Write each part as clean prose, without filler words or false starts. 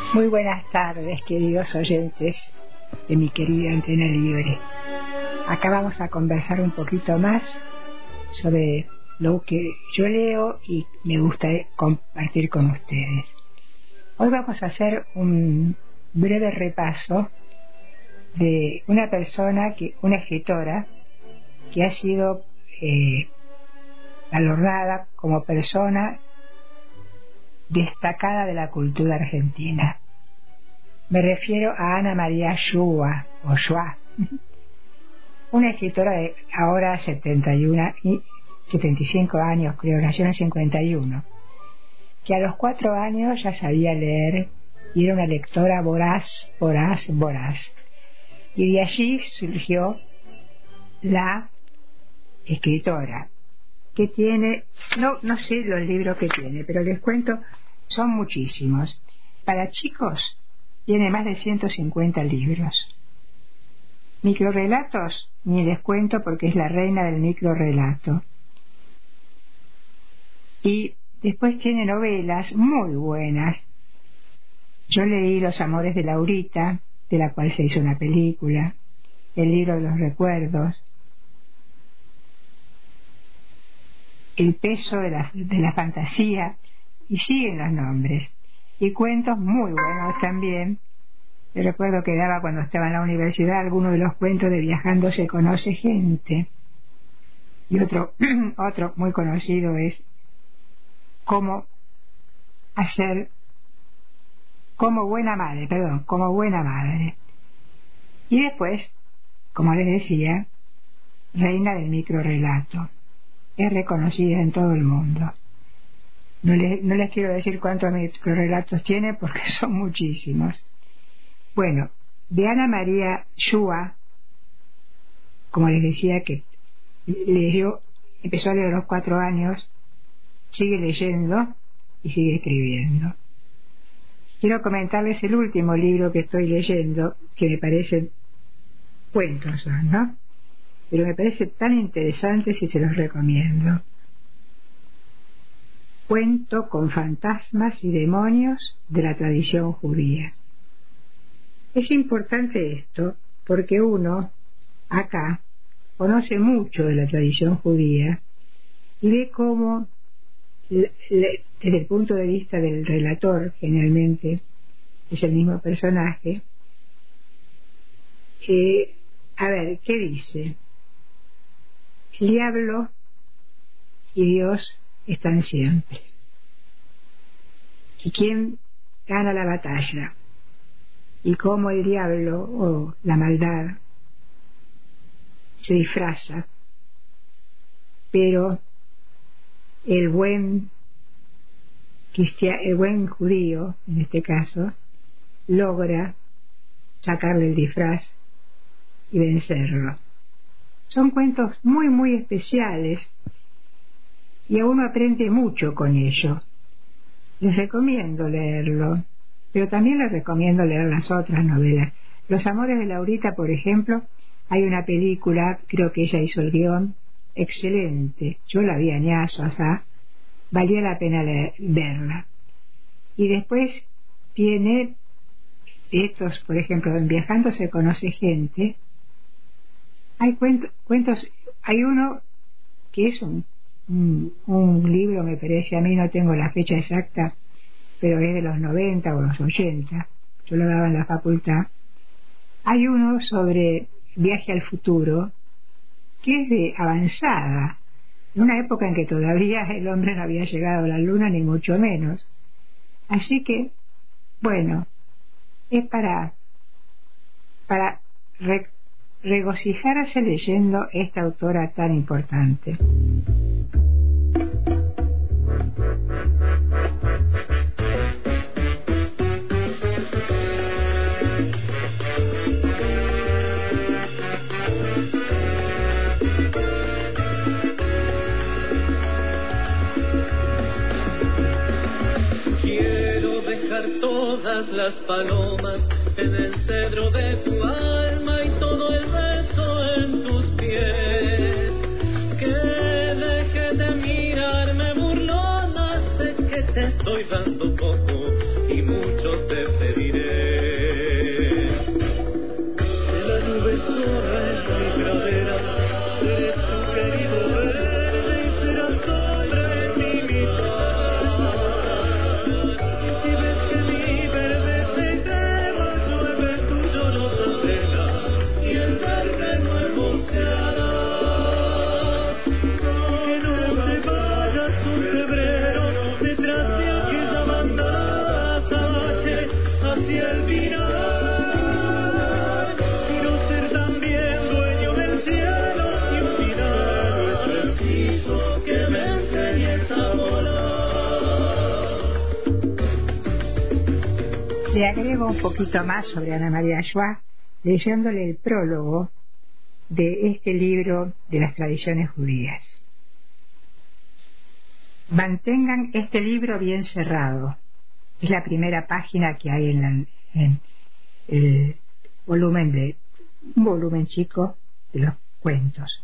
Muy buenas tardes, queridos oyentes de mi querida Antena Libre. Acá vamos a conversar un poquito más sobre lo que yo leo y me gusta compartir con ustedes. Hoy vamos a hacer un breve repaso de una escritora que ha sido valorada como persona destacada de la cultura argentina. Me refiero a Ana María Shua, una escritora de ahora 75 años, creo, nació en el 51, que a los 4 años ya sabía leer y era una lectora voraz. Y de allí surgió la escritora, que tiene, no sé los libros que tiene, pero les cuento, son muchísimos. Para chicos tiene más de 150 libros. Microrrelatos, ni les cuento porque es la reina del microrrelato. Y después tiene novelas muy buenas. Yo leí Los amores de Laurita, de la cual se hizo una película, El libro de los recuerdos, El peso de la fantasía, y siguen los nombres. Y cuentos muy buenos también. Yo recuerdo que daba cuando estaba en la universidad algunos de los cuentos de Viajando se conoce gente. Y otro muy conocido es Como buena madre. Y después, como les decía, reina del microrrelato. Es reconocida en todo el mundo. No les quiero decir cuántos microrrelatos tiene porque son muchísimos. Bueno, de Ana María Shua, como les decía, que empezó a leer a los 4 años, sigue leyendo y sigue escribiendo. Quiero comentarles el último libro que estoy leyendo, que me parecen cuentos, ¿no? Pero me parece tan interesante y se los recomiendo. Cuento con fantasmas y demonios de la tradición judía. Es importante esto porque uno acá conoce mucho de la tradición judía y ve cómo, desde el punto de vista del relator, generalmente es el mismo personaje, a ver, ¿qué dice? El diablo y Dios están siempre. ¿Y quién gana la batalla? Y cómo el diablo o la maldad se disfraza, pero el buen judío, en este caso, logra sacarle el disfraz y vencerlo. Son cuentos muy, muy especiales y uno aprende mucho con ello. Les recomiendo leerlo, pero también les recomiendo leer las otras novelas. Los amores de Laurita, por ejemplo, hay una película, creo que ella hizo el guión, excelente. Yo la vi añazos, valía la pena verla. Y después tiene estos, por ejemplo, en Viajando se conoce gente. Hay cuentos, hay uno que es un libro, me parece, a mí no tengo la fecha exacta, pero es de los 90 o los 80, yo lo daba en la facultad. Hay uno sobre viaje al futuro, que es de avanzada, en una época en que todavía el hombre no había llegado a la luna, ni mucho menos. Así que, bueno, es para regocijarse leyendo esta autora tan importante. Quiero dejar todas las palomas en el cedro de tu alma y todo el beso en tus pies. Que deje de mirarme burlona, sé que te estoy dando poco y mucho te pedí. hacia el final. Quiero ser también dueño del cielo y un final no es preciso que me enseñes a volar. Le agrego un poquito más sobre Ana María Schwa leyéndole el prólogo de este libro de las tradiciones judías. Mantengan este libro bien cerrado. Es la primera página que hay en el volumen un volumen chico de los cuentos.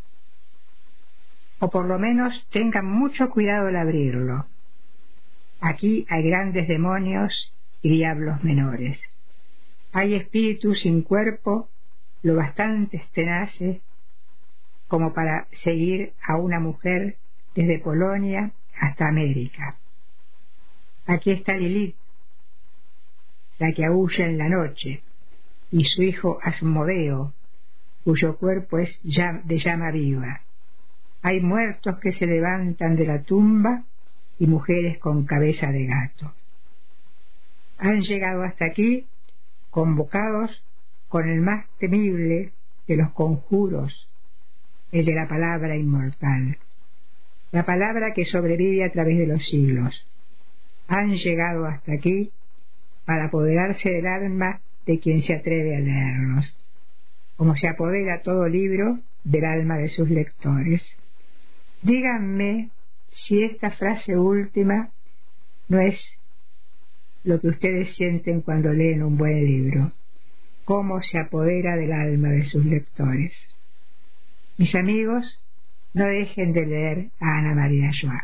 O por lo menos tengan mucho cuidado al abrirlo. Aquí hay grandes demonios y diablos menores. Hay espíritus sin cuerpo, lo bastante tenaces como para seguir a una mujer desde Polonia hasta América. Aquí está Lilith, la que aúlla en la noche, y su hijo Asmodeo, cuyo cuerpo es de llama viva. Hay muertos que se levantan de la tumba y mujeres con cabeza de gato. Han llegado hasta aquí convocados con el más temible de los conjuros, el de la palabra inmortal, la palabra que sobrevive a través de los siglos. Han llegado hasta aquí para apoderarse del alma de quien se atreve a leerlos, como se apodera todo libro del alma de sus lectores. Díganme si esta frase última no es lo que ustedes sienten cuando leen un buen libro, cómo se apodera del alma de sus lectores. Mis amigos, no dejen de leer a Ana María Schwa.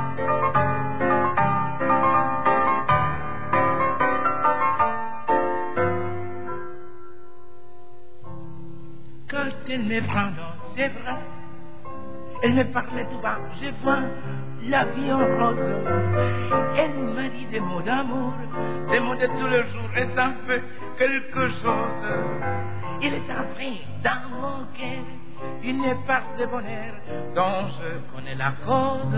Quand elle me prend dans ses bras, elle me parle tout bas, je vois la vie en rose. Elle m'a dit des mots d'amour, des mots de tous les jours, et ça fait quelque chose. Il est entré dans mon cœur une part de bonheur dont je connais la cause.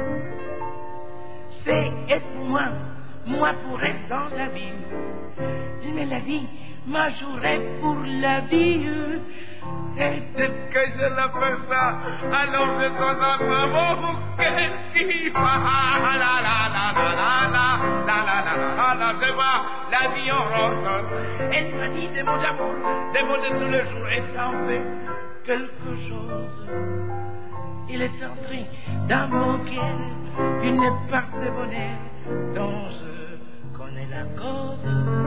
C'est aide-moi, moi pour être dans la vie. Il me l'a dit, ma journée pour la vie. Et dès que je le fais ça, alors je sens dans ma bouche qu'elle dit la la la la la la la la la la la, je vois la vie en rose. Elle m'a dit des mots d'amour, des mots de tous les jours, et ça en fait quelque chose. Il est entré dans mon cœur une part de bonheur dont je connais la cause.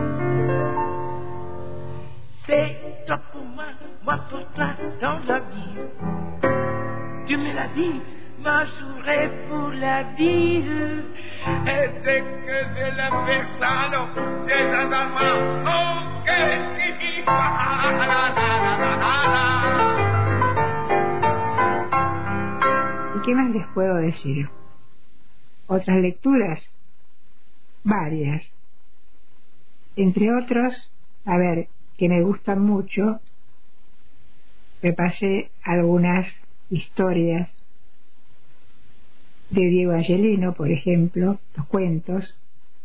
C'est toi pour moi pour toi dans la vie. Tu me l'as dit, ma journée pour la vie. Et dès que je le fais ça, alors c'est dans ma oh, que la la la la la. ¿Y qué más les puedo decir? ¿Otras lecturas? Varias. Entre otros, a ver, que me gustan mucho, repasé algunas historias de Diego Angelino, por ejemplo, los cuentos,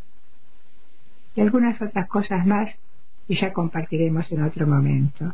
y algunas otras cosas más que ya compartiremos en otro momento.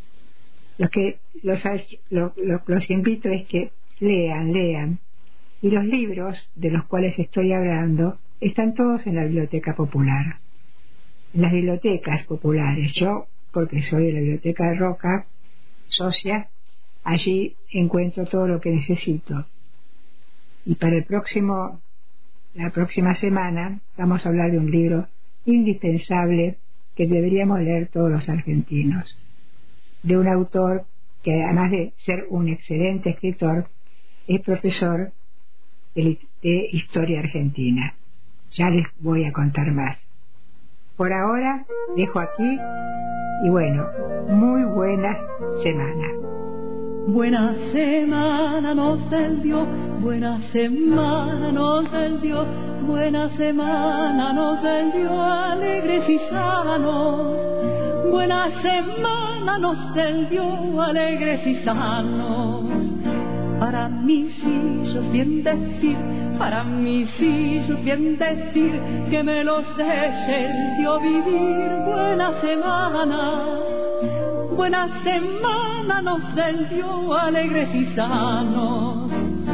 Los invito es que lean, y los libros de los cuales estoy hablando están todos en la Biblioteca Popular, en las bibliotecas populares. Yo, porque soy de la Biblioteca de Roca, socia, allí encuentro todo lo que necesito. Y para la próxima semana vamos a hablar de un libro indispensable que deberíamos leer todos los argentinos, de un autor que, además de ser un excelente escritor, es profesor de historia argentina. Ya les voy a contar más. Por ahora dejo aquí y bueno, muy buena semana. Buena semana nos del Dios, buena semana nos del Dios, buena semana nos del Dios, alegres y sanos. Buena semana nos del Dios, alegres y sanos. Para mí sí, yo bien decir, para mí sí, yo bien decir, que me los deje el Dios vivir. Buena semana nos del Dios alegres y sanos.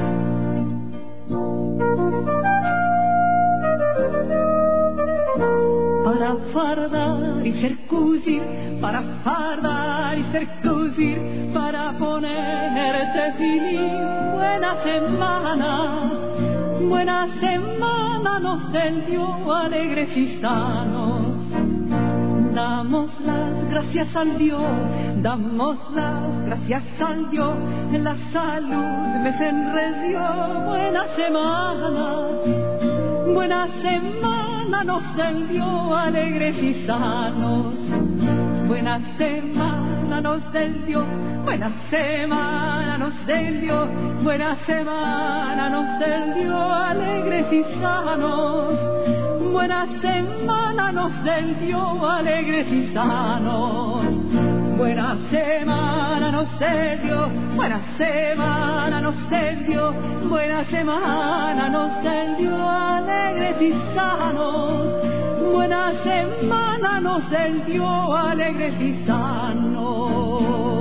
Para fardar y circuncir, para fardar y circuncir, para ponerte feliz. Buena semana nos del Dios alegres y sanos. Damos las gracias al Dios, damos las gracias al Dios, en la salud me enreció. Buena semana nos del Dios alegres y sanos. Buena semana nos del Dios, buena semana nos del Dios, buena semana nos del Dios alegres y sanos. Buena semana nos del Dios alegres y sanos. Buena semana nos del Dios, buena semana nos del Dios, buena semana nos del Dios alegres y sanos. Buena semana nos del Dios alegres y sanos.